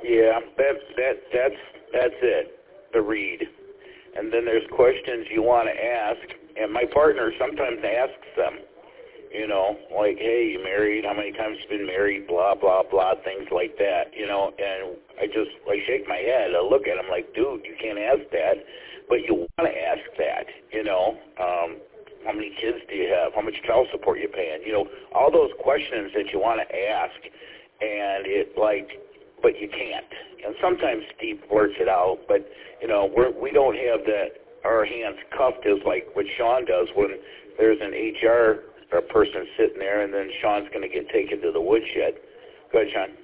Yeah, that's it. The read. And then there's questions you want to ask, and my partner sometimes asks them. You know, like, hey, you married? How many times you been married? Blah, blah, blah, things like that, you know. And I shake my head. I look at him like, dude, you can't ask that. But you want to ask that, you know. How many kids do you have? How much child support you paying? You know, all those questions that you want to ask. And but you can't. And sometimes Steve blurts it out. But, you know, we don't have our hands cuffed as like what Sean does when there's an HR person sitting there, and then Sean's going to get taken to the woodshed. Go ahead, Sean.